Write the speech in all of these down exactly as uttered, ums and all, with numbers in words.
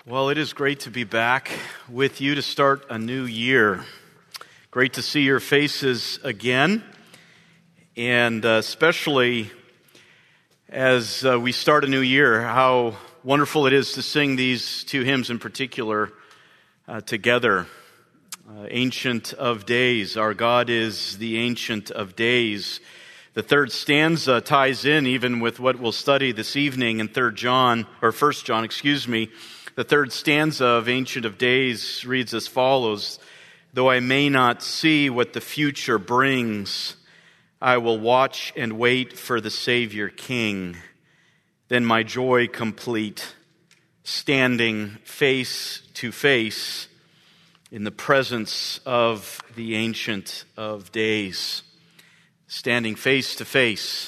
Well, it is great to be back with you to start a new year. Great to see your faces again, and uh, especially as uh, we start a new year, how wonderful it is to sing these two hymns in particular uh, together. Uh, Ancient of Days, our God is the Ancient of Days. The third stanza ties in even with what we'll study this evening in Third John, or First John, excuse me. The third stanza of Ancient of Days reads as follows: "Though I may not see what the future brings, I will watch and wait for the Savior King. Then my joy complete, standing face to face in the presence of the Ancient of Days." Standing face to face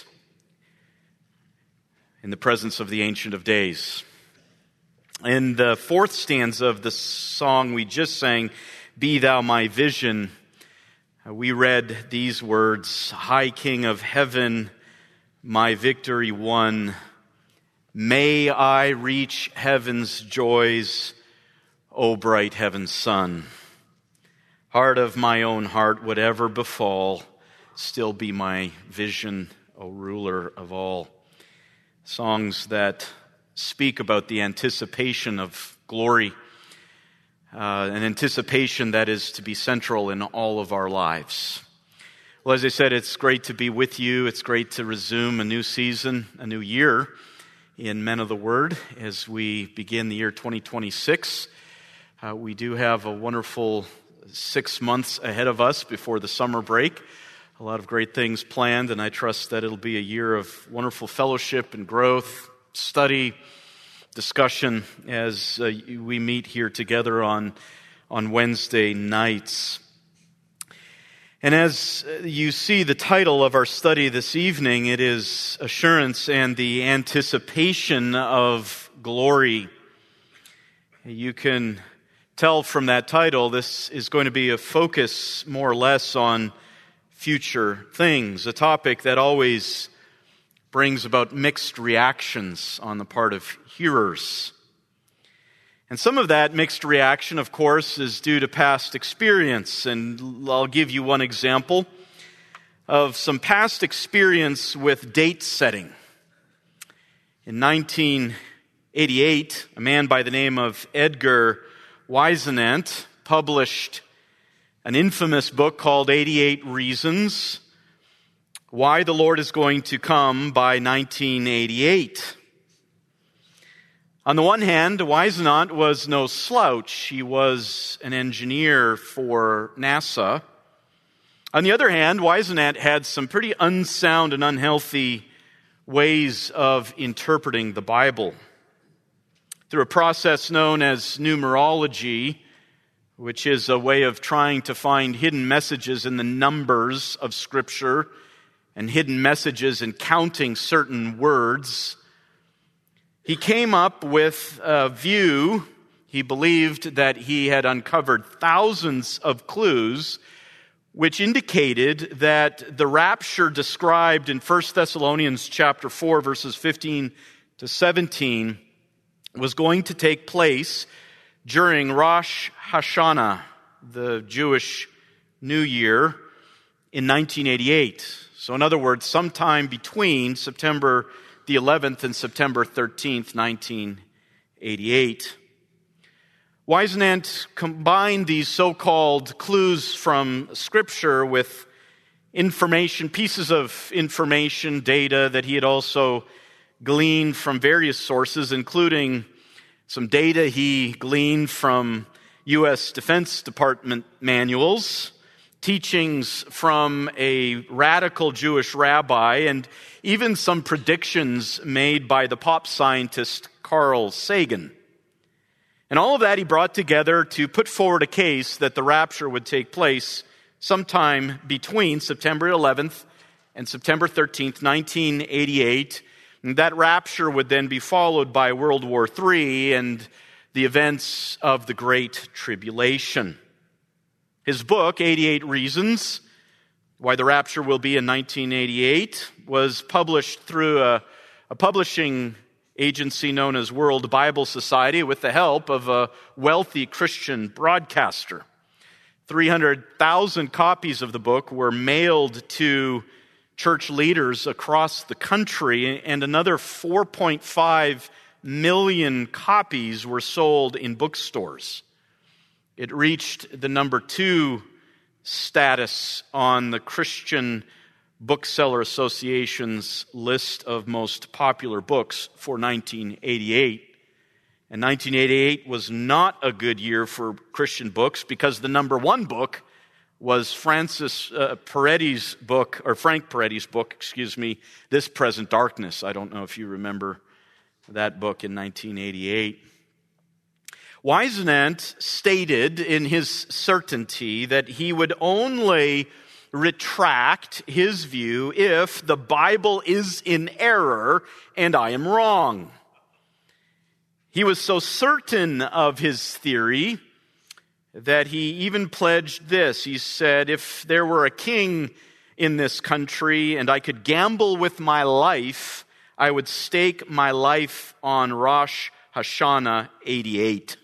in the presence of the Ancient of Days. In the fourth stanza of the song we just sang, "Be Thou My Vision," we read these words: "High King of Heaven, my victory won, may I reach heaven's joys, O bright heaven's sun. Heart of my own heart, whatever befall, still be my vision, O ruler of all." Songs that speak about the anticipation of glory, uh, an anticipation that is to be central in all of our lives. Well, as I said, it's great to be with you. It's great to resume a new season, a new year in Men of the Word as we begin the year twenty twenty-six. Uh, we do have a wonderful six months ahead of us before the summer break. A lot of great things planned, and I trust that it'll be a year of wonderful fellowship and growth, study, discussion as uh, we meet here together on, on Wednesday nights. And as you see the title of our study this evening, it is Assurance and the Anticipation of Glory. You can tell from that title this is going to be a focus more or less on future things, a topic that always brings about mixed reactions on the part of hearers. And some of that mixed reaction, of course, is due to past experience. And I'll give you one example of some past experience with date setting. In nineteen eighty-eight, a man by the name of Edgar Whisenant published an infamous book called eighty-eight Reasons Why the Lord is Going to Come by nineteen eighty-eight. On the one hand, Whisenant was no slouch. He was an engineer for NASA. On the other hand, Whisenant had some pretty unsound and unhealthy ways of interpreting the Bible. Through a process known as numerology, which is a way of trying to find hidden messages in the numbers of Scripture and hidden messages in counting certain words, he came up with a view. He believed that he had uncovered thousands of clues which indicated that the rapture described in First Thessalonians chapter four, verses fifteen to seventeen, was going to take place during Rosh Hashanah, the Jewish New Year, in nineteen eighty-eight. So in other words, sometime between September the eleventh and September thirteenth, nineteen eighty-eight. Whisenant combined these so-called clues from Scripture with information, pieces of information, data that he had also gleaned from various sources, including some data he gleaned from U S Defense Department manuals, teachings from a radical Jewish rabbi, and even some predictions made by the pop scientist Carl Sagan. And all of that he brought together to put forward a case that the rapture would take place sometime between September eleventh and September thirteenth, nineteen eighty-eight. And that rapture would then be followed by World War Three and the events of the Great Tribulation. His book, eighty-eight Reasons Why the Rapture Will Be in nineteen eighty-eight, was published through a, a publishing agency known as World Bible Society, with the help of a wealthy Christian broadcaster. three hundred thousand copies of the book were mailed to church leaders across the country, and another four point five million copies were sold in bookstores. It reached the number two status on the Christian Bookseller Association's list of most popular books for nineteen eighty-eight. And nineteen eighty-eight was not a good year for Christian books because the number one book was Francis uh, Peretti's book, or Frank Peretti's book, excuse me, This Present Darkness. I don't know if you remember that book in nineteen eighty-eight. Wisenant stated in his certainty that he would only retract his view if the Bible is in error and I am wrong. He was so certain of his theory that he even pledged this. He said, if there were a king in this country and I could gamble with my life, I would stake my life on Rosh Hashanah eighty-eight.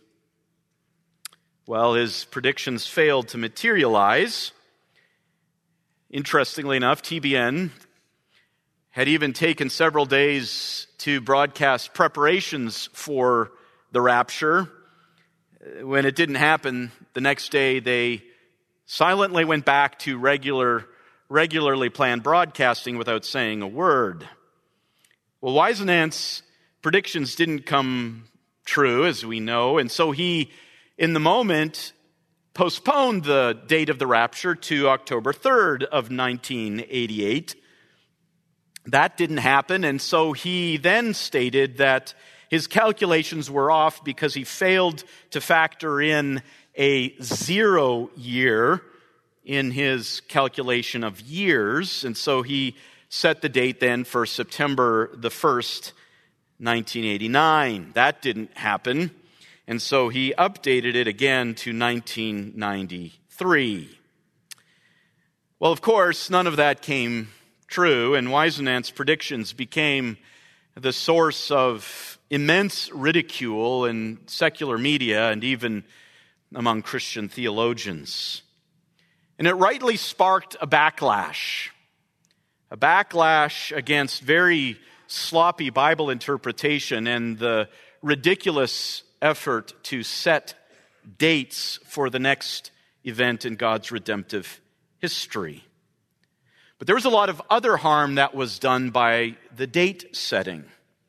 Well, his predictions failed to materialize. Interestingly enough, T B N had even taken several days to broadcast preparations for the rapture. When it didn't happen, the next day they silently went back to regular, regularly planned broadcasting without saying a word. Well, Wisenant's predictions didn't come true, as we know, and so he, in the moment, postponed the date of the rapture to October third of nineteen eighty-eight. That didn't happen, and so he then stated that his calculations were off because he failed to factor in a zero year in his calculation of years, and so he set the date then for September the first, nineteen eighty-nine. That didn't happen. And so he updated it again to nineteen ninety-three. Well, of course, none of that came true, and Wisenant's predictions became the source of immense ridicule in secular media and even among Christian theologians. And it rightly sparked a backlash, a backlash against very sloppy Bible interpretation and the ridiculous effort to set dates for the next event in God's redemptive history. But there was a lot of other harm that was done by the date setting.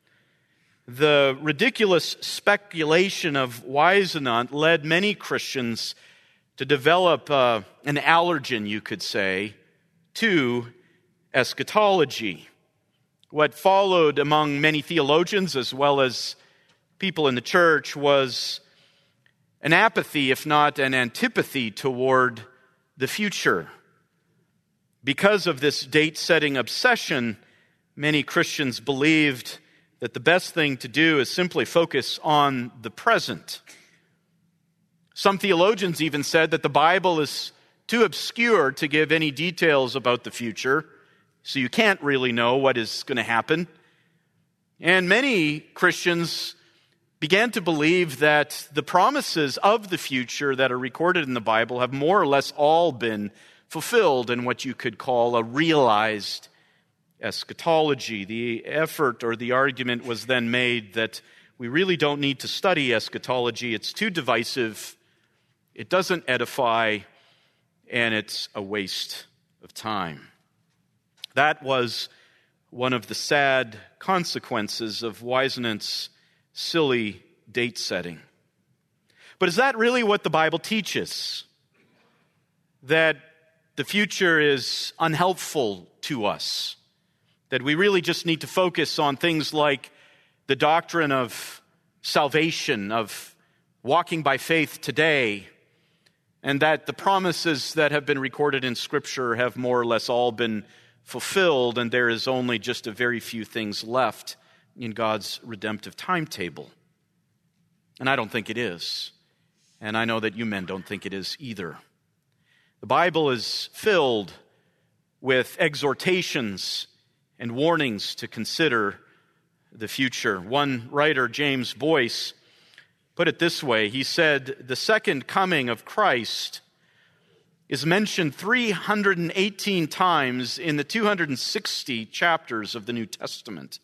The ridiculous speculation of Wisenant led many Christians to develop uh, an allergen, you could say, to eschatology. What followed among many theologians as well as people in the church was an apathy, if not an antipathy, toward the future. Because of this date-setting obsession, many Christians believed that the best thing to do is simply focus on the present. Some theologians even said that the Bible is too obscure to give any details about the future, so you can't really know what is going to happen. And many Christians began to believe that the promises of the future that are recorded in the Bible have more or less all been fulfilled in what you could call a realized eschatology. The effort or the argument was then made that we really don't need to study eschatology. It's too divisive, it doesn't edify, and it's a waste of time. That was one of the sad consequences of Wisenant's silly date setting. But is that really what the Bible teaches? That the future is unhelpful to us? That we really just need to focus on things like the doctrine of salvation, of walking by faith today, and that the promises that have been recorded in Scripture have more or less all been fulfilled, and there is only just a very few things left in God's redemptive timetable? And I don't think it is. And I know that you men don't think it is either. The Bible is filled with exhortations and warnings to consider the future. One writer, James Boyce, put it this way. He said, "The second coming of Christ is mentioned three hundred eighteen times in the two hundred sixty chapters of the New Testament.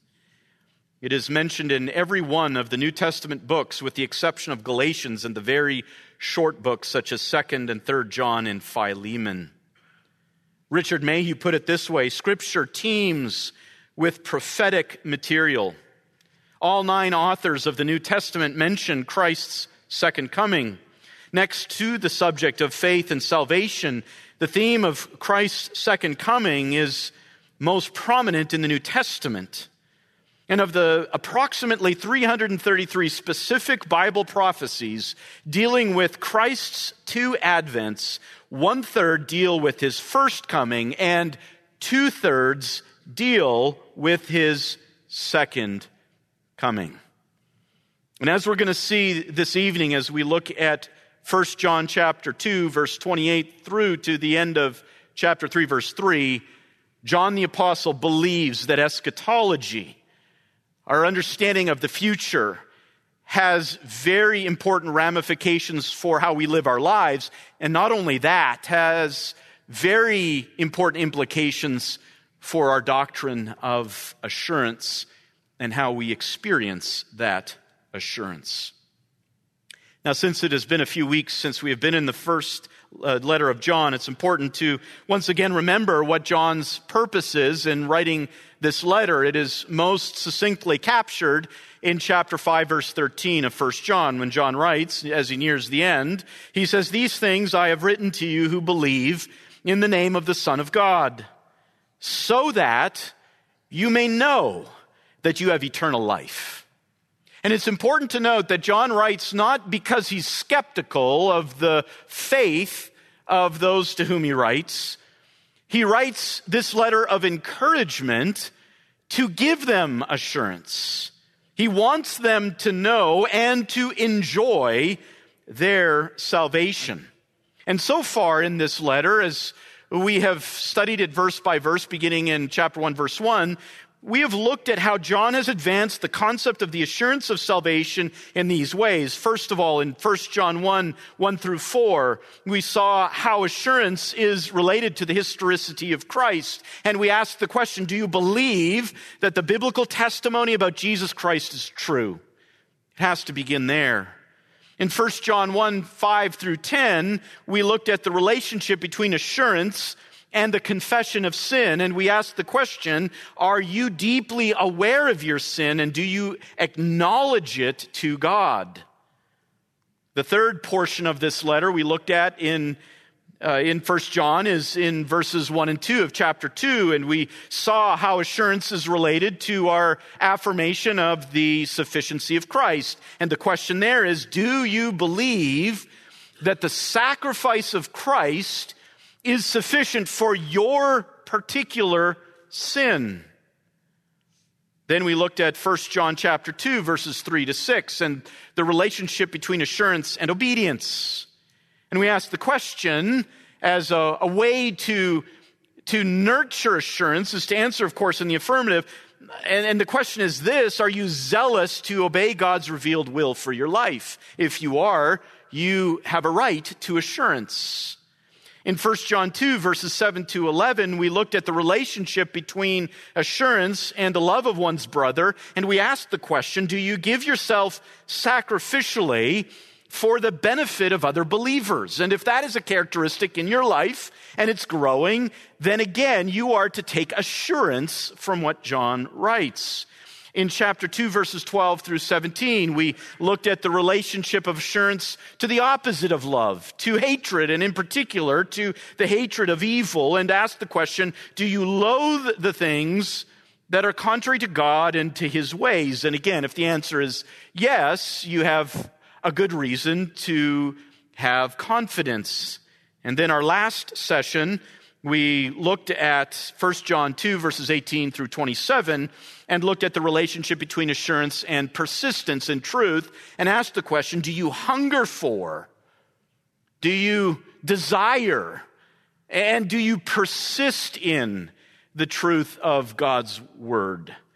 It is mentioned in every one of the New Testament books with the exception of Galatians and the very short books such as second and third John and Philemon." Richard Mayhew put it this way: "Scripture teems with prophetic material. All nine authors of the New Testament mention Christ's second coming. Next to the subject of faith and salvation, the theme of Christ's second coming is most prominent in the New Testament. And of the approximately three hundred thirty-three specific Bible prophecies dealing with Christ's two advents, one-third deal with his first coming and two-thirds deal with his second coming." And as we're going to see this evening as we look at First John chapter two, verse twenty-eight through to the end of chapter three, verse three, John the Apostle believes that eschatology, our understanding of the future, has very important ramifications for how we live our lives. And not only that, has very important implications for our doctrine of assurance and how we experience that assurance. Now, since it has been a few weeks since we have been in the first uh, letter of John, it's important to once again remember what John's purpose is in writing this letter. It is most succinctly captured in chapter five, verse thirteen of First John, when John writes, as he nears the end, he says, "These things I have written to you who believe in the name of the Son of God, so that you may know that you have eternal life." And it's important to note that John writes not because he's skeptical of the faith of those to whom he writes. He writes this letter of encouragement to give them assurance. He wants them to know and to enjoy their salvation. And so far in this letter, as we have studied it verse by verse, beginning in chapter one, verse one, we have looked at how John has advanced the concept of the assurance of salvation in these ways. First of all, in First John one, one through four, we saw how assurance is related to the historicity of Christ. And we asked the question, do you believe that the biblical testimony about Jesus Christ is true? It has to begin there. In First John one, five through ten, we looked at the relationship between assurance and the confession of sin, and we asked the question, are you deeply aware of your sin and do you acknowledge it to God? The third portion of this letter we looked at in uh, in First John is in verses one and two of chapter two, and we saw how assurance is related to our affirmation of the sufficiency of Christ. And the question there is, do you believe that the sacrifice of Christ is sufficient for your particular sin? Then we looked at First John chapter two, verses three to six, and the relationship between assurance and obedience. And we asked the question, as a, a way to, to nurture assurance, is to answer, of course, in the affirmative. And, and the question is this: are you zealous to obey God's revealed will for your life? If you are, you have a right to assurance. In First John two, verses seven to eleven, we looked at the relationship between assurance and the love of one's brother, and we asked the question, do you give yourself sacrificially for the benefit of other believers? And if that is a characteristic in your life, and it's growing, then again, you are to take assurance from what John writes. In chapter two, verses twelve through seventeen, we looked at the relationship of assurance to the opposite of love, to hatred, and in particular to the hatred of evil, and asked the question, do you loathe the things that are contrary to God and to his ways? And again, if the answer is yes, you have a good reason to have confidence. And then our last session, we looked at First John two, verses eighteen through twenty-seven, and looked at the relationship between assurance and persistence in truth, and asked the question, do you hunger for, do you desire, and do you persist in the truth of God's word?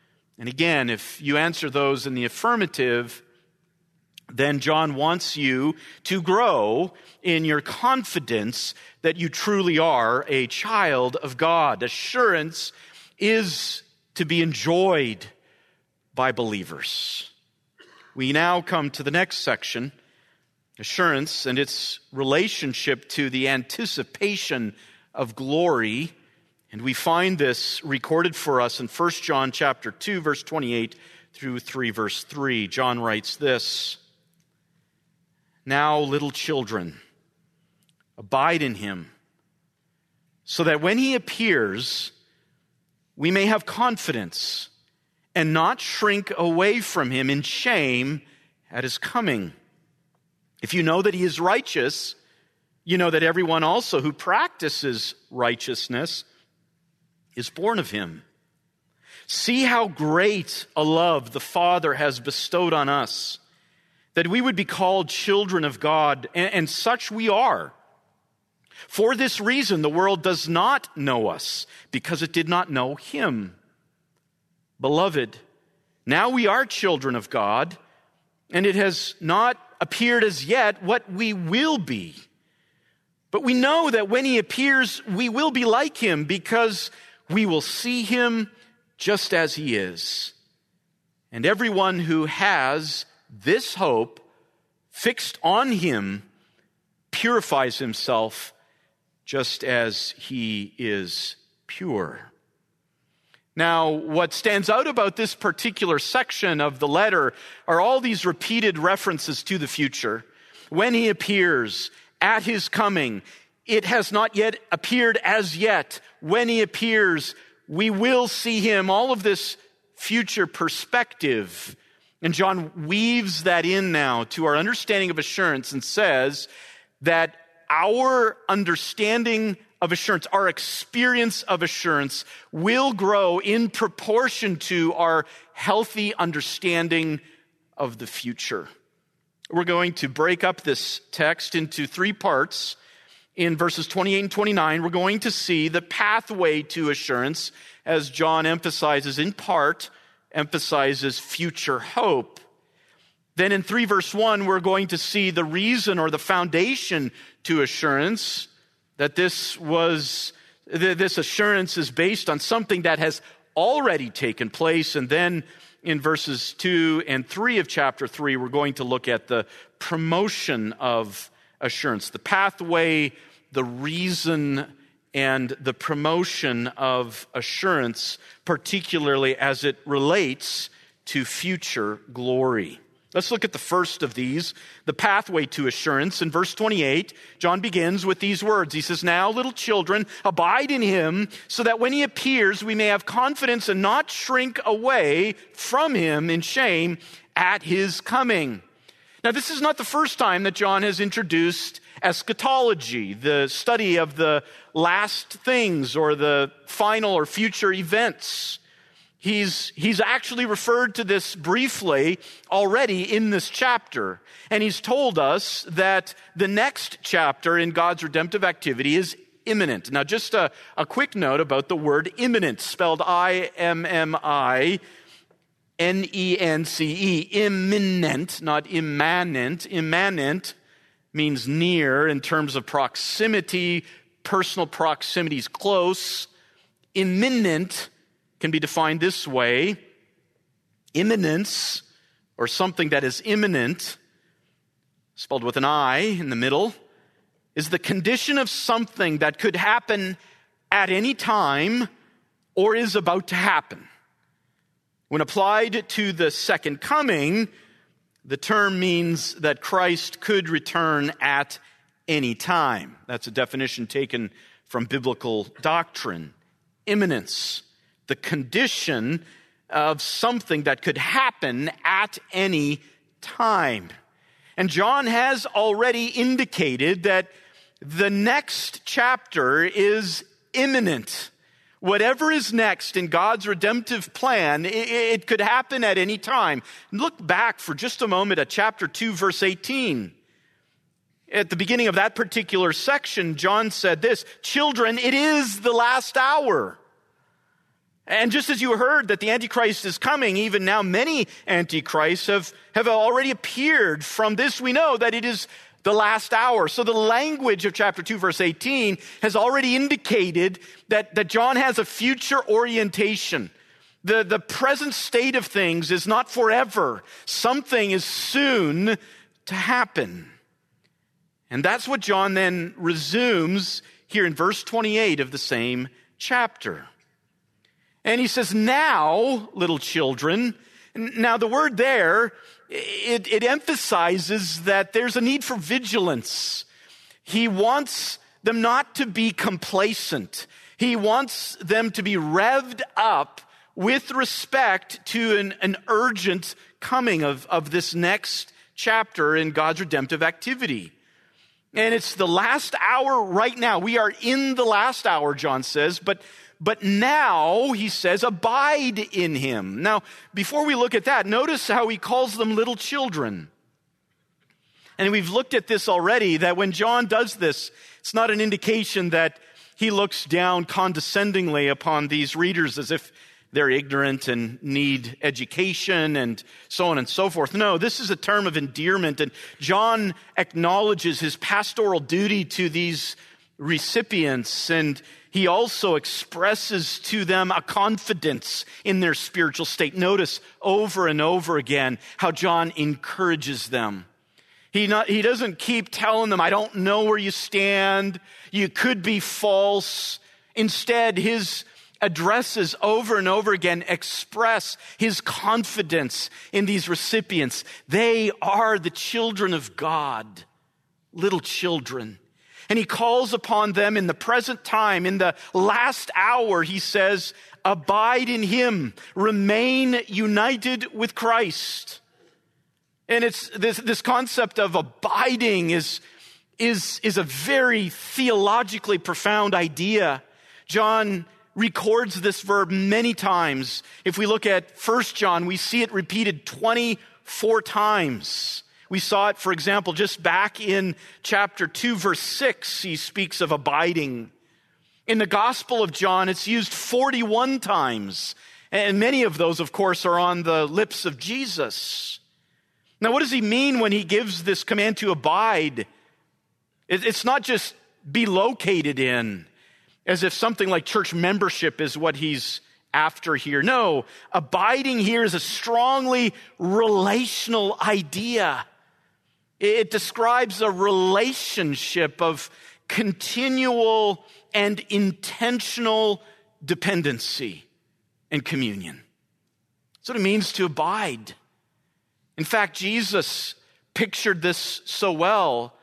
And again, if you answer those in the affirmative, then John wants you to grow in your confidence that you truly are a child of God. Assurance is to be enjoyed by believers. We now come to the next section, assurance and its relationship to the anticipation of glory. And we find this recorded for us in First John chapter two, verse twenty-eight through three, verse three. John writes this, "Now, little children, abide in him, so that when he appears, we may have confidence and not shrink away from him in shame at his coming. If you know that he is righteous, you know that everyone also who practices righteousness is born of him. See how great a love the Father has bestowed on us, that we would be called children of God, and, and such we are. For this reason, the world does not know us, because it did not know him. Beloved, now we are children of God, and it has not appeared as yet what we will be. But we know that when he appears, we will be like him, because we will see him just as he is. And everyone who has this hope fixed on him purifies himself just as he is pure." Now, what stands out about this particular section of the letter are all these repeated references to the future. When he appears, at his coming, it has not yet appeared as yet. When he appears, we will see him. All of this future perspective. And John weaves that in now to our understanding of assurance and says that our understanding of assurance, our experience of assurance will grow in proportion to our healthy understanding of the future. We're going to break up this text into three parts. In verses twenty-eight and twenty-nine, we're going to see the pathway to assurance, as John emphasizes, in part, emphasizes future hope. Then in three verse one, we're going to see the reason or the foundation to assurance, that this was, this assurance is based on something that has already taken place. And then in verses two and three of chapter three, we're going to look at the promotion of assurance, the pathway, the reason, and the promotion of assurance, particularly as it relates to future glory. Let's look at the first of these, the pathway to assurance. In verse twenty-eight, John begins with these words. He says, "Now, little children, abide in him, so that when he appears, we may have confidence and not shrink away from him in shame at his coming." Now, this is not the first time that John has introduced eschatology, the study of the last things or the final or future events. He's, he's actually referred to this briefly already in this chapter. And he's told us that the next chapter in God's redemptive activity is imminent. Now, just a, a quick note about the word imminent, spelled I M M I N E N C E, imminent, not immanent. Immanent means near in terms of proximity, personal proximity is close. Imminent can be defined this way: imminence, or something that is imminent, spelled with an I in the middle, is the condition of something that could happen at any time or is about to happen. When applied to the second coming, the term means that Christ could return at any time. That's a definition taken from biblical doctrine. Imminence, the condition of something that could happen at any time. And John has already indicated that the next chapter is imminent. Whatever is next in God's redemptive plan, it, it could happen at any time. Look back for just a moment at chapter two, verse eighteen. At the beginning of that particular section, John said this: "Children, it is the last hour." And just as you heard that the Antichrist is coming, even now many Antichrists have, have already appeared. From this we know that it is the last hour. So the language of chapter two, verse eighteen has already indicated that, that John has a future orientation. The, the present state of things is not forever. Something is soon to happen. And that's what John then resumes here in verse twenty-eight of the same chapter. And he says, now, little children. Now the word there, it, it emphasizes that there's a need for vigilance. He wants them not to be complacent. He wants them to be revved up with respect to an, an urgent coming of, of this next chapter in God's redemptive activity. And it's the last hour right now. We are in the last hour, John says, but But now, he says, abide in him. Now, before we look at that, notice how he calls them little children. And we've looked at this already, that when John does this, it's not an indication that he looks down condescendingly upon these readers as if they're ignorant and need education and so on and so forth. No, this is a term of endearment, and John acknowledges his pastoral duty to these recipients, and he also expresses to them a confidence in their spiritual state. Notice over and over again how John encourages them. He not, he doesn't keep telling them, I don't know where you stand, you could be false. Instead, his addresses over and over again express his confidence in these recipients. They are the children of God, little children. And he calls upon them in the present time, in the last hour, he says, abide in him, remain united with Christ. And it's this, this concept of abiding is, is, is a very theologically profound idea. John records this verb many times. If we look at First John, we see it repeated twenty-four times. We saw it, for example, just back in chapter two, verse six, he speaks of abiding. In the Gospel of John, it's used forty-one times. And many of those, of course, are on the lips of Jesus. Now, what does he mean when he gives this command to abide? It's not just be located in, as if something like church membership is what he's after here. No, abiding here is a strongly relational idea. It describes a relationship of continual and intentional dependency and communion. That's what it means to abide. In fact, Jesus pictured this so well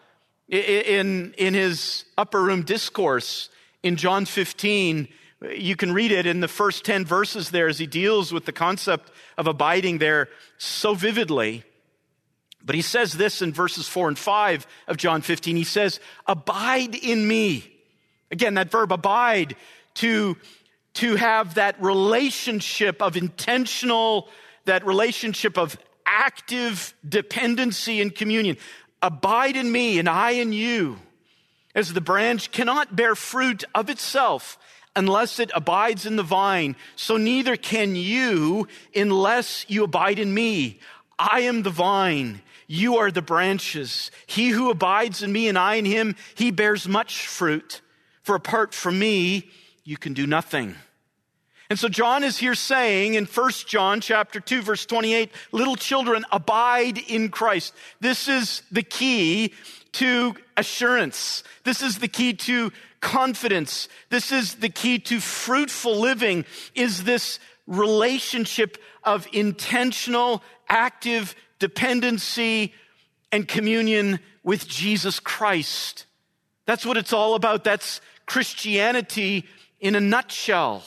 in, in his upper room discourse in John fifteen. You can read it in the first ten verses there as he deals with the concept of abiding there so vividly. But he says this in verses four and five of John fifteen. He says, abide in me. Again, that verb abide, to, to have that relationship of intentional, that relationship of active dependency and communion. Abide in me and I in you. As the branch cannot bear fruit of itself unless it abides in the vine, so neither can you unless you abide in me. I am the vine, you are the branches. He who abides in me and I in him, he bears much fruit. For apart from me, you can do nothing. And so John is here saying in First John chapter two, verse twenty-eight, little children, abide in Christ. This is the key to assurance. This is the key to confidence. This is the key to fruitful living, is this relationship of intentional, active dependency and communion with Jesus Christ. That's what it's all about. That's Christianity in a nutshell.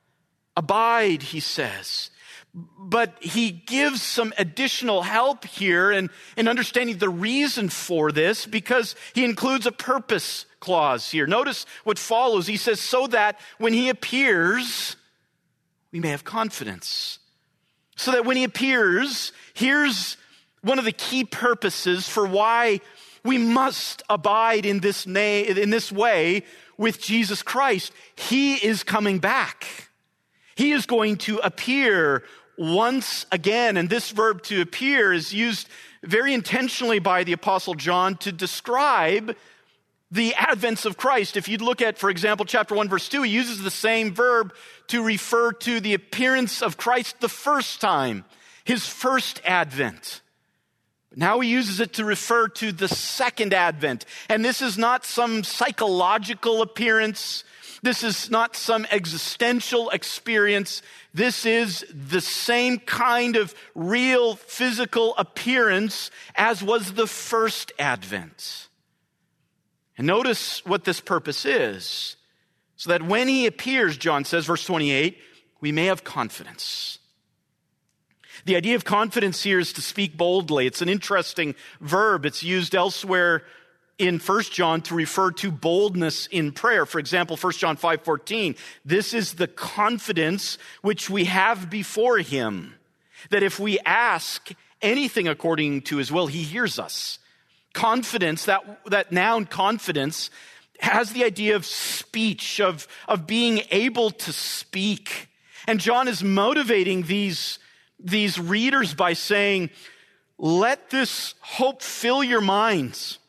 Abide, he says. But he gives some additional help here in, in understanding the reason for this, because he includes a purpose clause here. Notice what follows. He says, so that when he appears, we may have confidence. So that when he appears, here's one of the key purposes for why we must abide in this, na- in this way with Jesus Christ. He is coming back. He is going to appear once again. And this verb to appear is used very intentionally by the Apostle John to describe the advents of Christ. If you'd look at, for example, chapter one, verse two, he uses the same verb to refer to the appearance of Christ the first time, his first advent. Now he uses it to refer to the second advent. And this is not some psychological appearance. This is not some existential experience. This is the same kind of real physical appearance as was the first advent. And notice what this purpose is, so that when he appears, John says, verse twenty-eight, we may have confidence. The idea of confidence here is to speak boldly. It's an interesting verb. It's used elsewhere in First John to refer to boldness in prayer. For example, First John five fourteen, this is the confidence which we have before him, that if we ask anything according to his will, he hears us. Confidence, that, that noun confidence, has the idea of speech, of, of being able to speak. And John is motivating these, these readers by saying, let this hope fill your minds.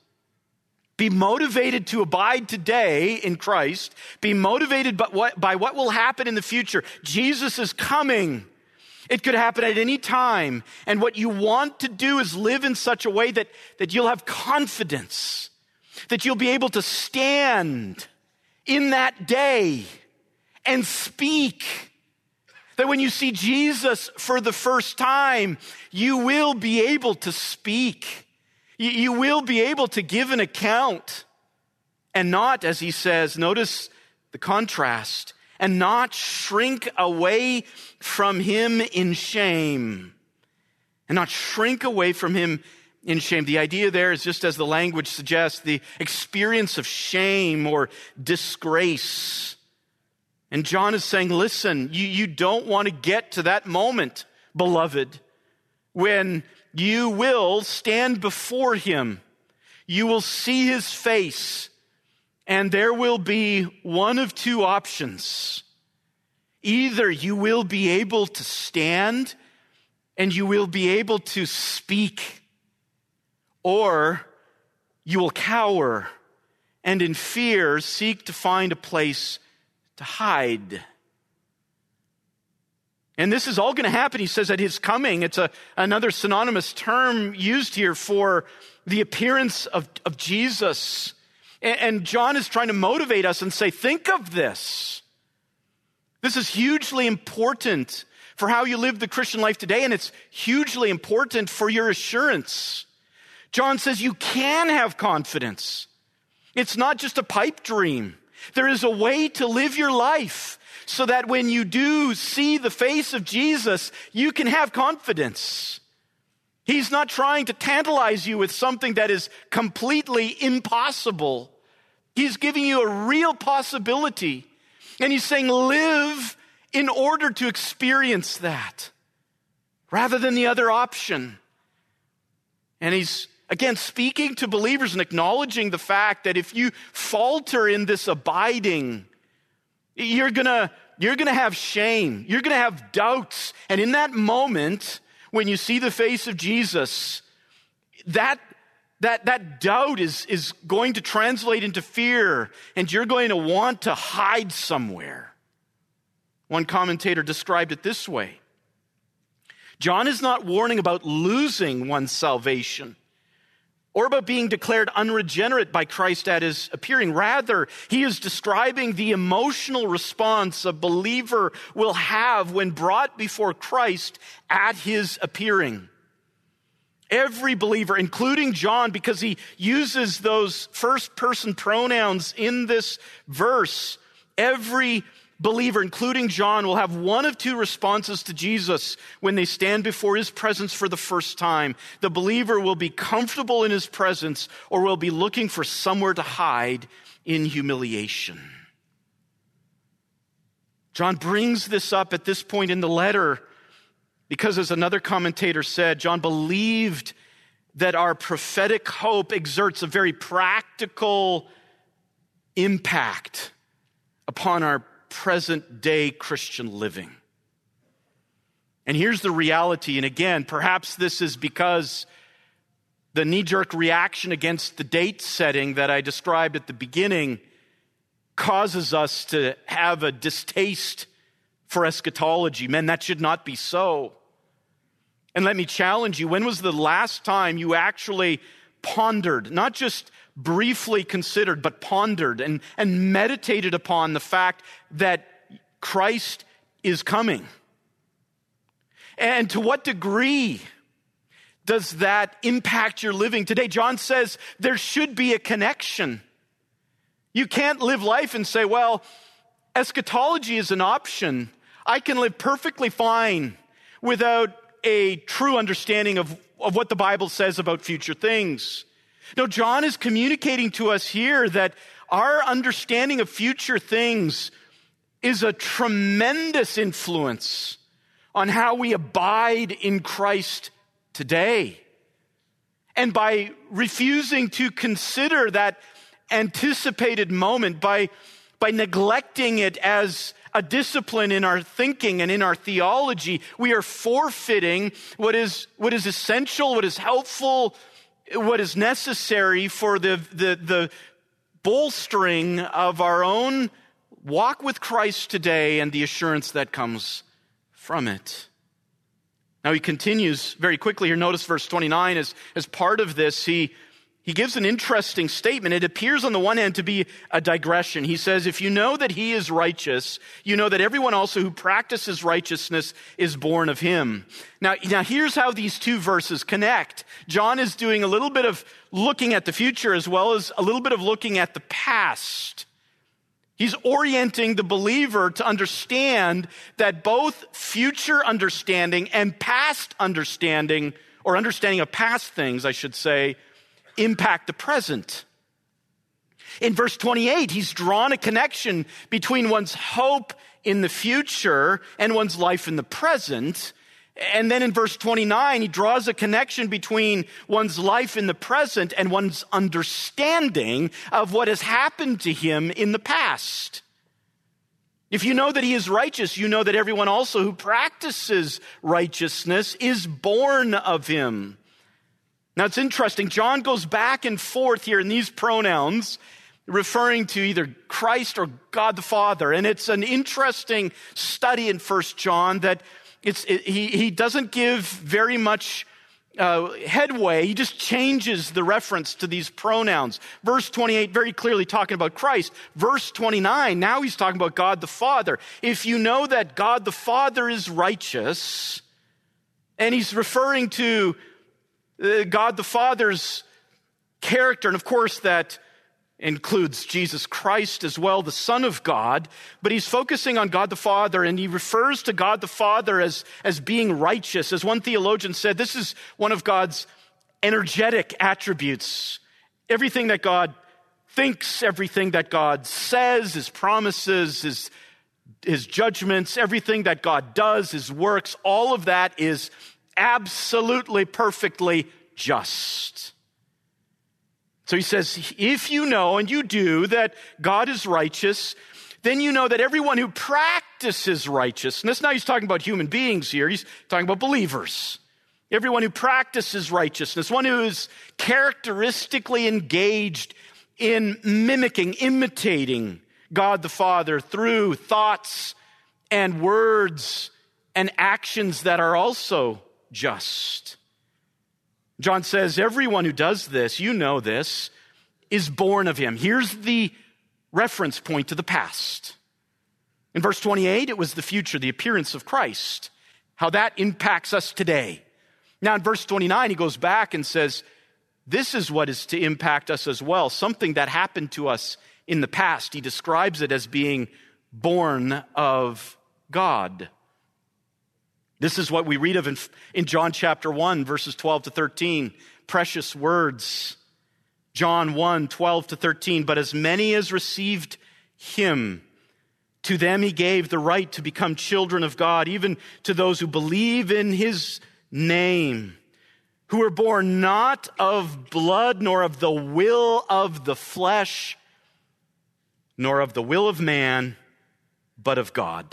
Be motivated to abide today in Christ. Be motivated by what, by what will happen in the future. Jesus is coming. It could happen at any time. And what you want to do is live in such a way that, that you'll have confidence, that you'll be able to stand in that day and speak. That when you see Jesus for the first time, you will be able to speak. You, you will be able to give an account and not, as he says, notice the contrast, and not shrink away from him in shame. And not shrink away from him in shame. The idea there is, just as the language suggests, the experience of shame or disgrace. And John is saying, listen, you, you don't want to get to that moment, beloved, when you will stand before him. You will see his face, and there will be one of two options. Either you will be able to stand and you will be able to speak, or you will cower and in fear seek to find a place to hide. And this is all going to happen, he says, at his coming. It's a, another synonymous term used here for the appearance of, of Jesus. And, and John is trying to motivate us and say, think of this. This is hugely important for how you live the Christian life today, and it's hugely important for your assurance. John says you can have confidence. It's not just a pipe dream. There is a way to live your life so that when you do see the face of Jesus, you can have confidence. He's not trying to tantalize you with something that is completely impossible. He's giving you a real possibility. And he's saying, live in order to experience that, rather than the other option. And he's, again, speaking to believers and acknowledging the fact that if you falter in this abiding, you're gonna, you're gonna have shame. You're gonna have doubts. And in that moment, when you see the face of Jesus, that That, that doubt is, is going to translate into fear, and you're going to want to hide somewhere. One commentator described it this way. John is not warning about losing one's salvation or about being declared unregenerate by Christ at his appearing. Rather, he is describing the emotional response a believer will have when brought before Christ at his appearing. Every believer, including John, because he uses those first-person pronouns in this verse, every believer, including John, will have one of two responses to Jesus when they stand before his presence for the first time. The believer will be comfortable in his presence or will be looking for somewhere to hide in humiliation. John brings this up at this point in the letter because, as another commentator said, John believed that our prophetic hope exerts a very practical impact upon our present day Christian living. And here's the reality, and again, perhaps this is because the knee-jerk reaction against the date setting that I described at the beginning causes us to have a distaste for eschatology. Men, that should not be so. And let me challenge you, when was the last time you actually pondered, not just briefly considered, but pondered and, and meditated upon the fact that Christ is coming? And to what degree does that impact your living today? John says there should be a connection. You can't live life and say, well, eschatology is an option. I can live perfectly fine without a true understanding of, of what the Bible says about future things. No, John is communicating to us here that our understanding of future things is a tremendous influence on how we abide in Christ today. And by refusing to consider that anticipated moment, by, by neglecting it as a discipline in our thinking and in our theology, we are forfeiting what is, what is essential, what is helpful, what is necessary for the, the, the bolstering of our own walk with Christ today and the assurance that comes from it. Now he continues very quickly here. Notice verse twenty-nine. As, as part of this, he, he gives an interesting statement. It appears on the one hand to be a digression. He says, if you know that he is righteous, you know that everyone also who practices righteousness is born of him. Now, now here's how these two verses connect. John is doing a little bit of looking at the future as well as a little bit of looking at the past. He's orienting the believer to understand that both future understanding and past understanding, or understanding of past things, I should say, impact the present. In verse twenty-eight, he's drawn a connection between one's hope in the future and one's life in the present. And then in verse twenty-nine, he draws a connection between one's life in the present and one's understanding of what has happened to him in the past. If you know that he is righteous, you know that everyone also who practices righteousness is born of him. Now it's interesting. John goes back and forth here in these pronouns, referring to either Christ or God the Father. And it's an interesting study in First John that It's, it, he, he doesn't give very much uh, headway. He just changes the reference to these pronouns. Verse twenty-eight, very clearly talking about Christ. Verse twenty-nine, now he's talking about God the Father. If you know that God the Father is righteous, and he's referring to uh, God the Father's character, and of course that includes Jesus Christ as well, the Son of God, but he's focusing on God the Father, and he refers to God the Father as, as being righteous. As one theologian said, this is one of God's energetic attributes. Everything that God thinks, everything that God says, his promises, his, his judgments, everything that God does, his works, all of that is absolutely, perfectly just. So he says, if you know, and you do, that God is righteous, then you know that everyone who practices righteousness, now he's talking about human beings here, he's talking about believers. Everyone who practices righteousness, one who is characteristically engaged in mimicking, imitating God the Father through thoughts and words and actions that are also just. John says, everyone who does this, you know this, is born of him. Here's the reference point to the past. In verse twenty-eight, it was the future, the appearance of Christ, how that impacts us today. Now in verse twenty-nine, he goes back and says, this is what is to impact us as well, something that happened to us in the past. He describes it as being born of God. This is what we read of in, in John chapter one, verses twelve to thirteen. Precious words. John one, twelve to thirteen. But as many as received him, to them he gave the right to become children of God, even to those who believe in his name, who were born not of blood, nor of the will of the flesh, nor of the will of man, but of God.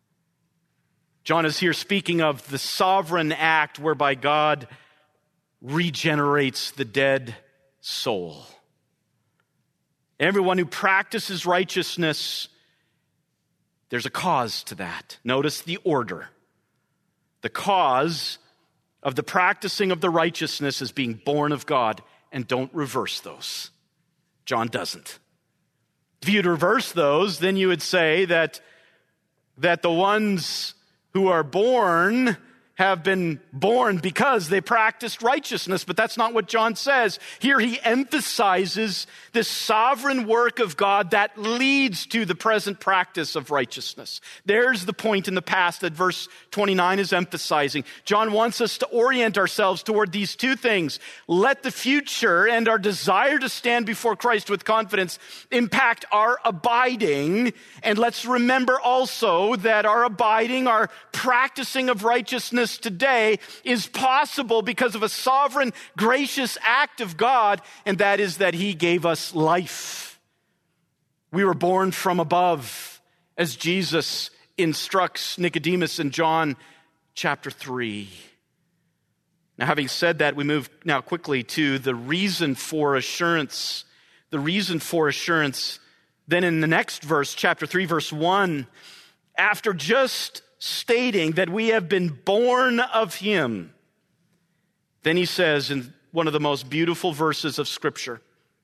John is here speaking of the sovereign act whereby God regenerates the dead soul. Everyone who practices righteousness, there's a cause to that. Notice the order. The cause of the practicing of the righteousness is being born of God, and don't reverse those. John doesn't. If you'd reverse those, then you would say that, that the ones who are born have been born because they practiced righteousness, but that's not what John says. Here he emphasizes this sovereign work of God that leads to the present practice of righteousness. There's the point in the past that verse twenty-nine is emphasizing. John wants us to orient ourselves toward these two things. Let the future and our desire to stand before Christ with confidence impact our abiding, and let's remember also that our abiding, our practicing of righteousness today is possible because of a sovereign, gracious act of God, and that is that he gave us life. We were born from above, as Jesus instructs Nicodemus in John chapter three. Now, having said that, we move now quickly to the reason for assurance. The reason for assurance. Then in the next verse, chapter three, verse one, after just stating that we have been born of him, then he says in one of the most beautiful verses of Scripture,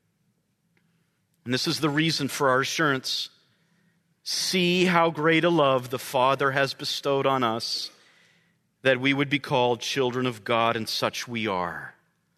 and this is the reason for our assurance, see how great a love the Father has bestowed on us, that we would be called children of God, and such we are.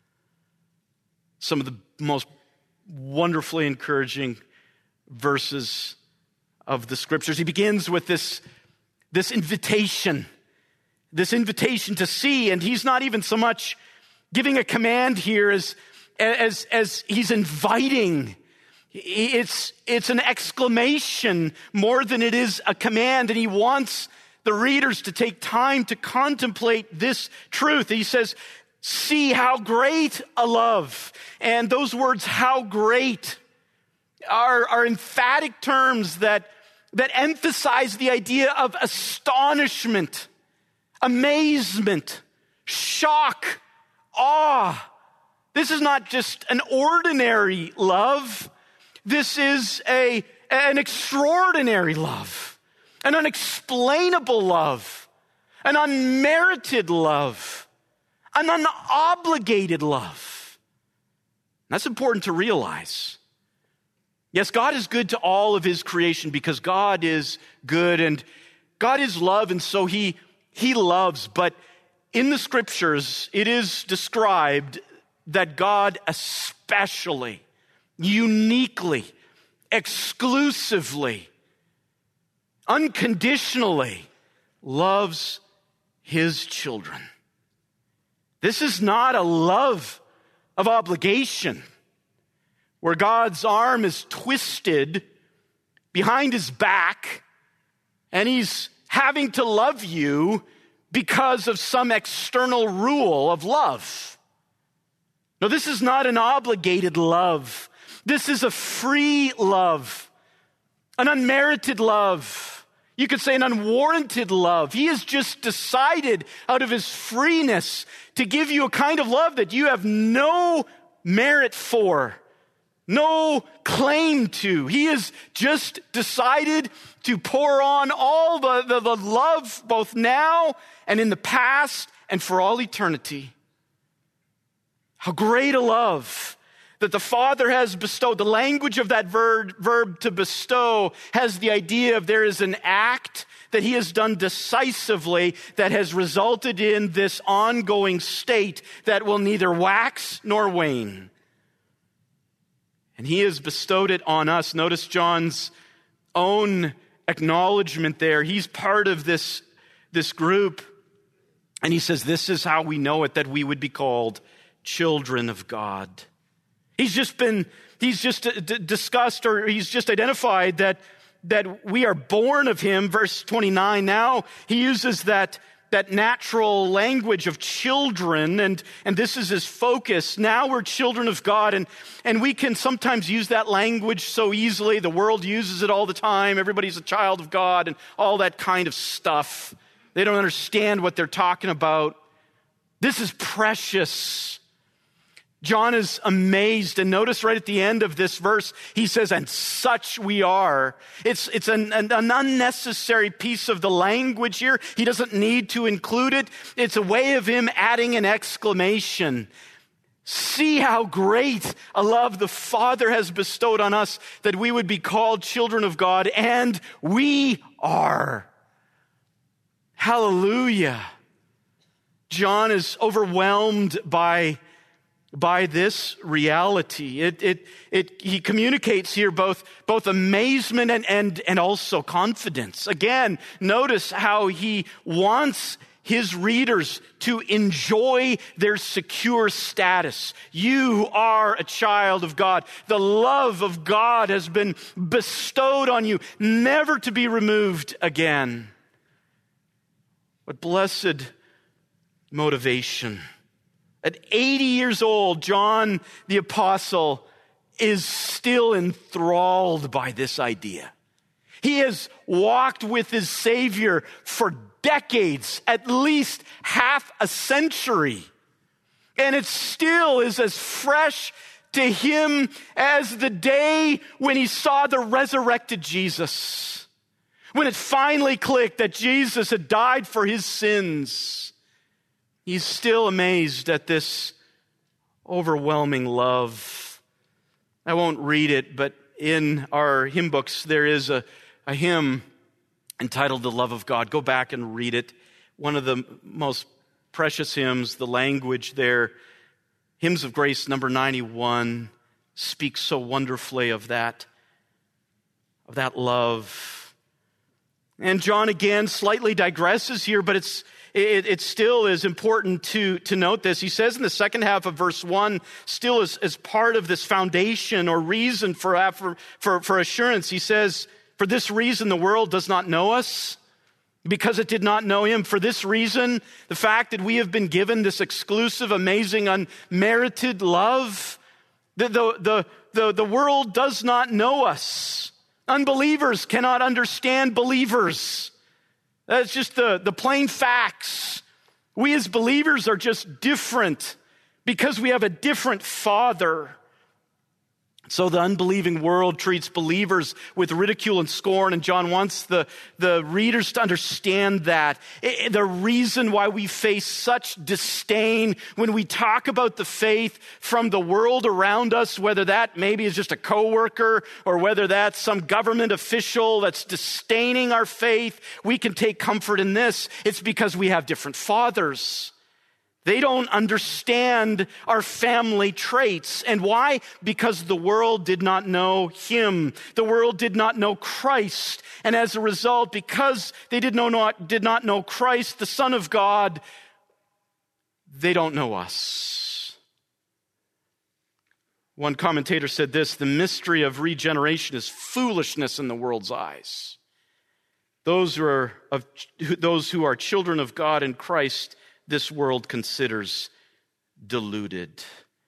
Some of the most wonderfully encouraging verses of the Scriptures. He begins with this This invitation, this invitation to see, and he's not even so much giving a command here as, as, as he's inviting. It's, it's an exclamation more than it is a command, and he wants the readers to take time to contemplate this truth. He says, see how great a love. And those words, how great, are, are emphatic terms that that emphasize the idea of astonishment, amazement, shock, awe. This is not just an ordinary love. This is a, an extraordinary love, an unexplainable love, an unmerited love, an unobligated love. That's important to realize. Yes, God is good to all of his creation because God is good and God is love, and so he, he loves. But in the Scriptures, it is described that God especially, uniquely, exclusively, unconditionally loves his children. This is not a love of obligation, where God's arm is twisted behind his back and he's having to love you because of some external rule of love. No, this is not an obligated love. This is a free love, an unmerited love. You could say an unwarranted love. He has just decided out of his freeness to give you a kind of love that you have no merit for, no claim to. He has just decided to pour on all the, the, the love both now and in the past and for all eternity. How great a love that the Father has bestowed. The language of that verb, verb to bestow has the idea of there is an act that he has done decisively that has resulted in this ongoing state that will neither wax nor wane. And he has bestowed it on us. Notice John's own acknowledgement there. He's part of this, this group. And he says, this is how we know it, that we would be called children of God. He's just been, he's just d- discussed or he's just identified that, that we are born of him. Verse twenty-nine, now he uses that, that natural language of children, and, and this is his focus. Now we're children of God, and, and we can sometimes use that language so easily. The world uses it all the time. Everybody's a child of God and all that kind of stuff. They don't understand what they're talking about. This is precious. John is amazed, and notice right at the end of this verse, he says, and such we are. It's, it's an, an, an unnecessary piece of the language here. He doesn't need to include it. It's a way of him adding an exclamation. See how great a love the Father has bestowed on us that we would be called children of God, and we are. Hallelujah. John is overwhelmed by by this reality. It, it, it, he communicates here both, both amazement and, and, and also confidence. Again, notice how he wants his readers to enjoy their secure status. You are a child of God. The love of God has been bestowed on you, never to be removed again. What blessed motivation. At eighty years old, John the Apostle is still enthralled by this idea. He has walked with his Savior for decades, at least half a century. And it still is as fresh to him as the day when he saw the resurrected Jesus. When it finally clicked that Jesus had died for his sins. He's still amazed at this overwhelming love. I won't read it, but in our hymn books, there is a, a hymn entitled The Love of God. Go back and read it. One of the most precious hymns, the language there, Hymns of Grace number ninety-one, speaks so wonderfully of that, of that love. And John again slightly digresses here, but it's It, it still is important to, to note this. He says in the second half of verse one, still as, as part of this foundation or reason for, for, for assurance, he says, for this reason the world does not know us, because it did not know him. For this reason, the fact that we have been given this exclusive, amazing, unmerited love, the, the, the, the, the world does not know us. Unbelievers cannot understand believers. That's just the, the plain facts. We as believers are just different because we have a different Father. So the unbelieving world treats believers with ridicule and scorn, and John wants the, the readers to understand that. It, the reason why we face such disdain when we talk about the faith from the world around us, whether that maybe is just a coworker or whether that's some government official that's disdaining our faith, we can take comfort in this. It's because we have different fathers. They don't understand our family traits. And why? Because the world did not know him. The world did not know Christ. And as a result, because they did, know not, did not know Christ, the Son of God, they don't know us. One commentator said this, the mystery of regeneration is foolishness in the world's eyes. Those who are, of, those who are children of God in Christ, this world considers deluded.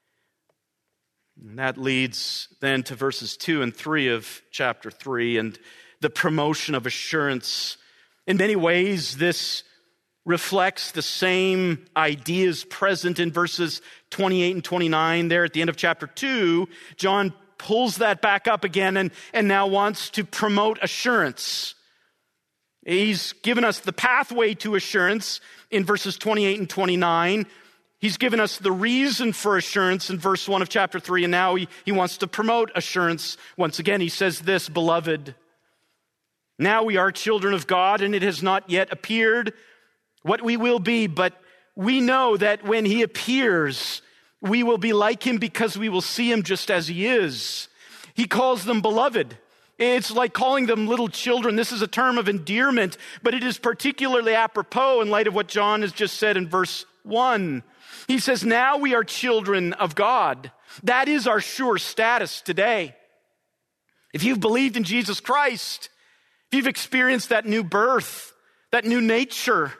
And that leads then to verses two and three of chapter three and the promotion of assurance. In many ways, this reflects the same ideas present in verses twenty-eight and twenty-nine there at the end of chapter two. John pulls that back up again and, and now wants to promote assurance. He's given us the pathway to assurance in verses twenty-eight and twenty-nine. He's given us the reason for assurance in verse one of chapter three, and now he, he wants to promote assurance. Once again, he says this, beloved, now we are children of God, and it has not yet appeared what we will be, but we know that when he appears, we will be like him because we will see him just as he is. He calls them beloved. It's like calling them little children. This is a term of endearment, but it is particularly apropos in light of what John has just said in verse one. He says, now we are children of God. That is our sure status today. If you've believed in Jesus Christ, if you've experienced that new birth, that new nature,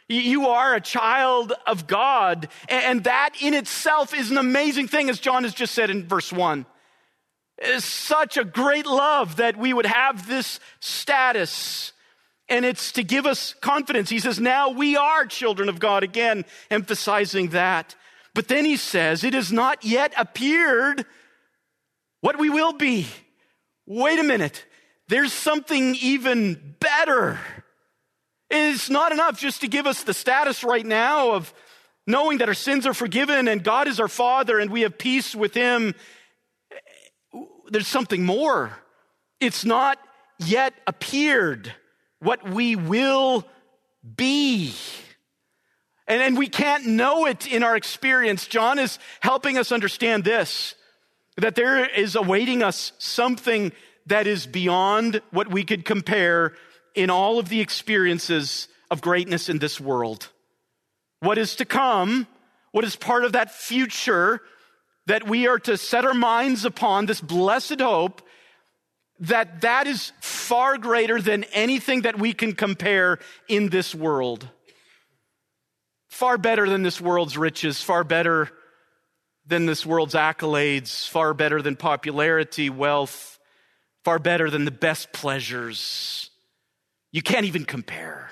You are a child of God, and that in itself is an amazing thing, as John has just said in verse one. It's such a great love that we would have this status, and it's to give us confidence. He says, now we are children of God, again, emphasizing that. But then he says, it has not yet appeared what we will be. Wait a minute. There's something even better. It's not enough just to give us the status right now of knowing that our sins are forgiven and God is our Father and we have peace with him. There's something more. It's not yet appeared what we will be. And, and we can't know it in our experience. John is helping us understand this, that there is awaiting us something that is beyond what we could compare in all of the experiences of greatness in this world. What is to come, what is part of that future that we are to set our minds upon, this blessed hope, that that is far greater than anything that we can compare in this world. Far better than this world's riches, far better than this world's accolades, far better than popularity, wealth, far better than the best pleasures. You can't even compare.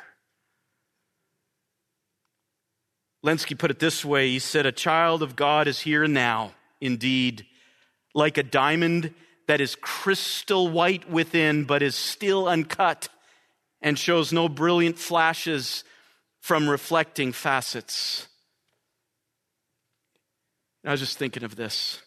Lenski put it this way. He said, a child of God is here and now, indeed, like a diamond that is crystal white within, but is still uncut and shows no brilliant flashes from reflecting facets. I was just thinking of this.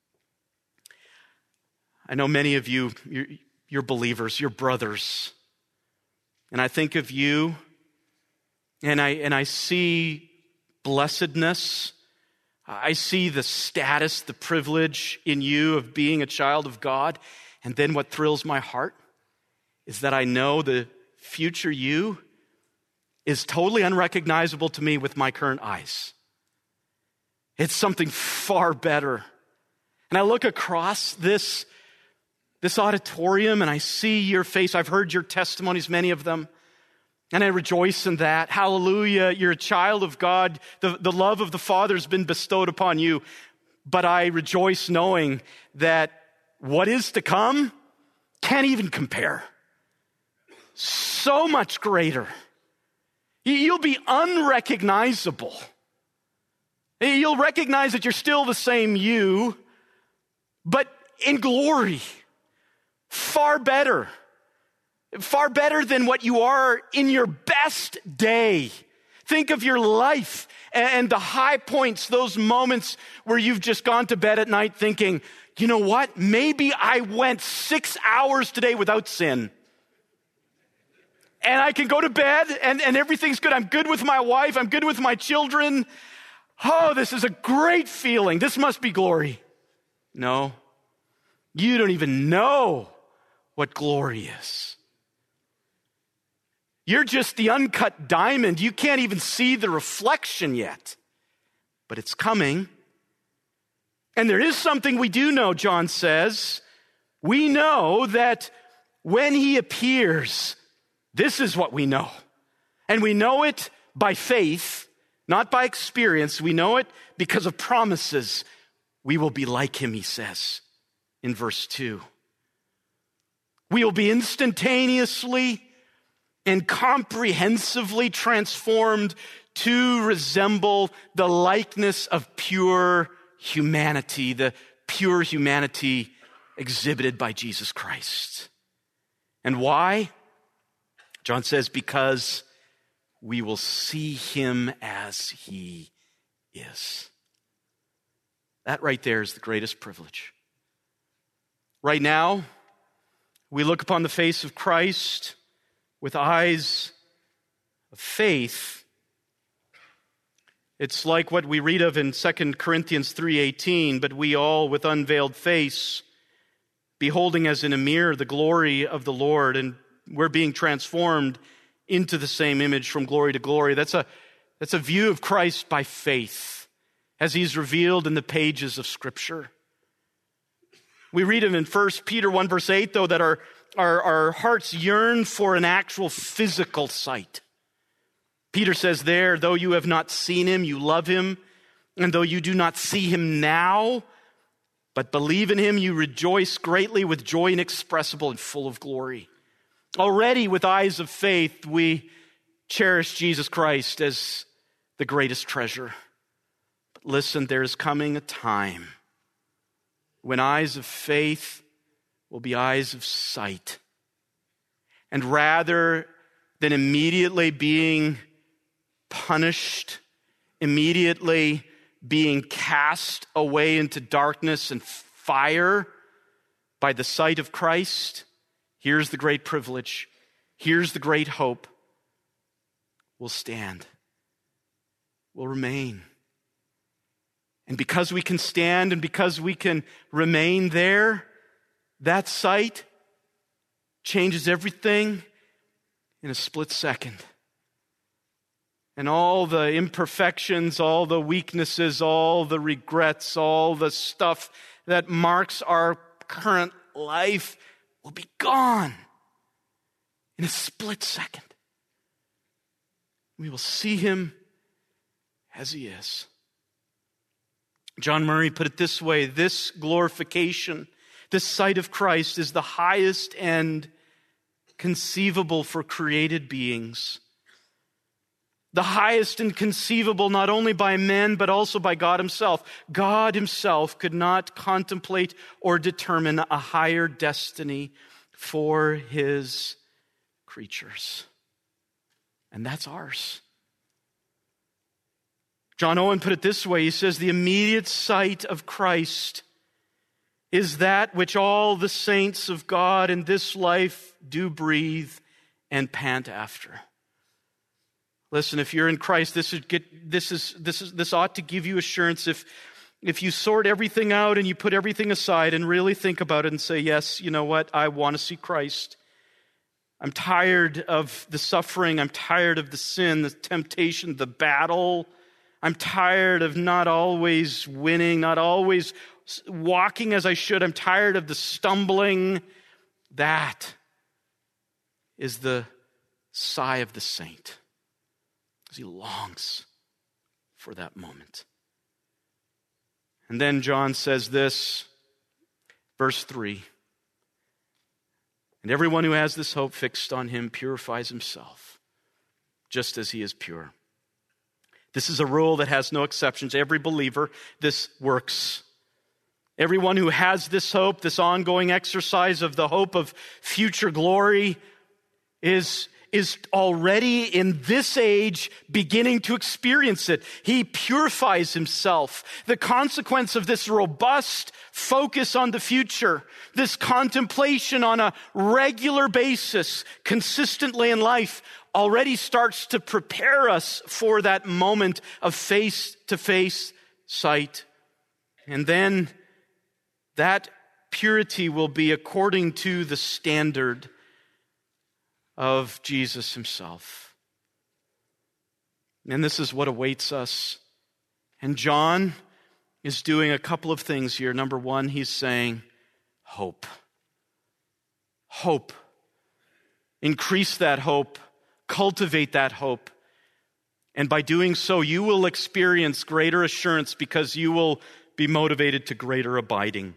I know many of you, you're, you're believers, you're brothers. And I think of you, and I and I see blessedness. I see the status, the privilege in you of being a child of God. And then what thrills my heart is that I know the future you is totally unrecognizable to me with my current eyes. It's something far better. And I look across this, this auditorium and I see your face. I've heard your testimonies, many of them. And I rejoice in that. Hallelujah, you're a child of God. The, the love of the Father has been bestowed upon you. But I rejoice knowing that what is to come can't even compare. So much greater. You'll be unrecognizable. You'll recognize that you're still the same you, but in glory, far better. Far better than what you are in your best day. Think of your life and the high points, those moments where you've just gone to bed at night thinking, you know what? Maybe I went six hours today without sin. And I can go to bed and, and everything's good. I'm good with my wife. I'm good with my children. Oh, this is a great feeling. This must be glory. No, you don't even know what glory is. You're just the uncut diamond. You can't even see the reflection yet. But it's coming. And there is something we do know, John says. We know that when he appears, this is what we know. And we know it by faith, not by experience. We know it because of promises. We will be like him, he says in verse two. We will be instantaneously and comprehensively transformed to resemble the likeness of pure humanity, the pure humanity exhibited by Jesus Christ. And why? John says, because we will see him as he is. That right there is the greatest privilege. Right now, we look upon the face of Christ with eyes of faith. It's like what we read of in Second Corinthians three eighteen, but we all with unveiled face, beholding as in a mirror the glory of the Lord, and we're being transformed into the same image from glory to glory. That's a, that's a view of Christ by faith, as he's revealed in the pages of Scripture. We read him in First Peter one verse eight, though, that our Our, our hearts yearn for an actual physical sight. Peter says there, though you have not seen him, you love him. And though you do not see him now, but believe in him, you rejoice greatly with joy inexpressible and full of glory. Already with eyes of faith, we cherish Jesus Christ as the greatest treasure. But listen, there is coming a time when eyes of faith will be eyes of sight. And rather than immediately being punished, immediately being cast away into darkness and fire by the sight of Christ, here's the great privilege. Here's the great hope. We'll stand. We'll remain. And because we can stand and because we can remain there, that sight changes everything in a split second. And all the imperfections, all the weaknesses, all the regrets, all the stuff that marks our current life will be gone in a split second. We will see him as he is. John Murray put it this way: this glorification, this sight of Christ is the highest end conceivable for created beings. The highest and conceivable not only by men, but also by God himself. God himself could not contemplate or determine a higher destiny for his creatures. And that's ours. John Owen put it this way. He says, the immediate sight of Christ is that which all the saints of God in this life do breathe and pant after. Listen, if you're in Christ, this is get this is this is this ought to give you assurance. If if you sort everything out and you put everything aside and really think about it and say, yes, you know what, I want to see Christ. I'm tired of the suffering. I'm tired of the sin, the temptation, the battle. I'm tired of not always winning, not always walking as I should. I'm tired of the stumbling. That is the sigh of the saint, as he longs for that moment. And then John says this, verse three, and everyone who has this hope fixed on him purifies himself, just as he is pure. This is a rule that has no exceptions. Every believer, this works. Everyone who has this hope, this ongoing exercise of the hope of future glory, is is already in this age beginning to experience it. He purifies himself. The consequence of this robust focus on the future, this contemplation on a regular basis, consistently in life, already starts to prepare us for that moment of face-to-face sight. And then that purity will be according to the standard of Jesus himself. And this is what awaits us. And John is doing a couple of things here. Number one, he's saying, hope. Hope. Increase that hope. Cultivate that hope. And by doing so, you will experience greater assurance because you will be motivated to greater abiding.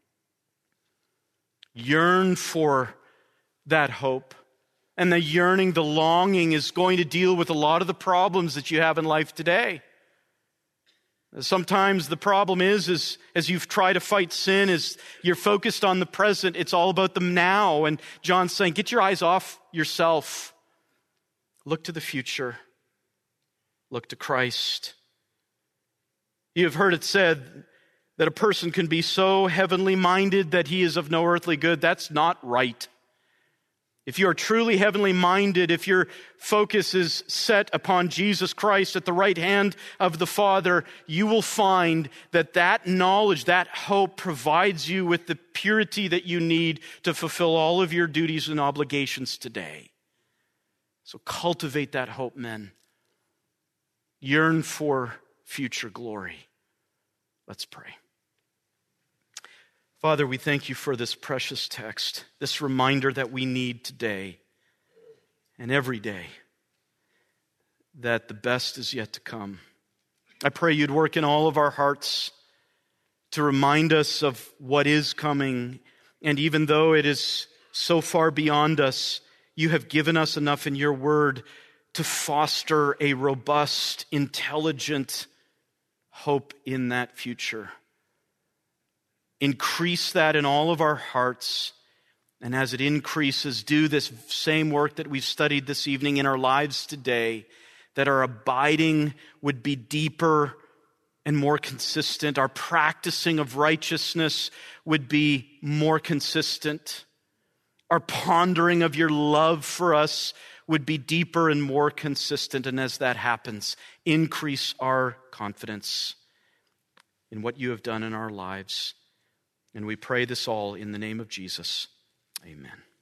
Yearn for that hope. And the yearning, the longing is going to deal with a lot of the problems that you have in life today. Sometimes the problem is, is as you've tried to fight sin, is you're focused on the present. It's all about the now. And John's saying, get your eyes off yourself. Look to the future. Look to Christ. You have heard it said that a person can be so heavenly minded that he is of no earthly good. That's not right. If you are truly heavenly minded, if your focus is set upon Jesus Christ at the right hand of the Father, you will find that that knowledge, that hope provides you with the purity that you need to fulfill all of your duties and obligations today. So cultivate that hope, men. Yearn for future glory. Let's pray. Father, we thank you for this precious text, this reminder that we need today and every day, that the best is yet to come. I pray you'd work in all of our hearts to remind us of what is coming. And even though it is so far beyond us, you have given us enough in your word to foster a robust, intelligent hope in that future. Increase that in all of our hearts. And as it increases, do this same work that we've studied this evening in our lives today, that our abiding would be deeper and more consistent. Our practicing of righteousness would be more consistent. Our pondering of your love for us would be deeper and more consistent. And as that happens, increase our confidence in what you have done in our lives. And we pray this all in the name of Jesus. Amen.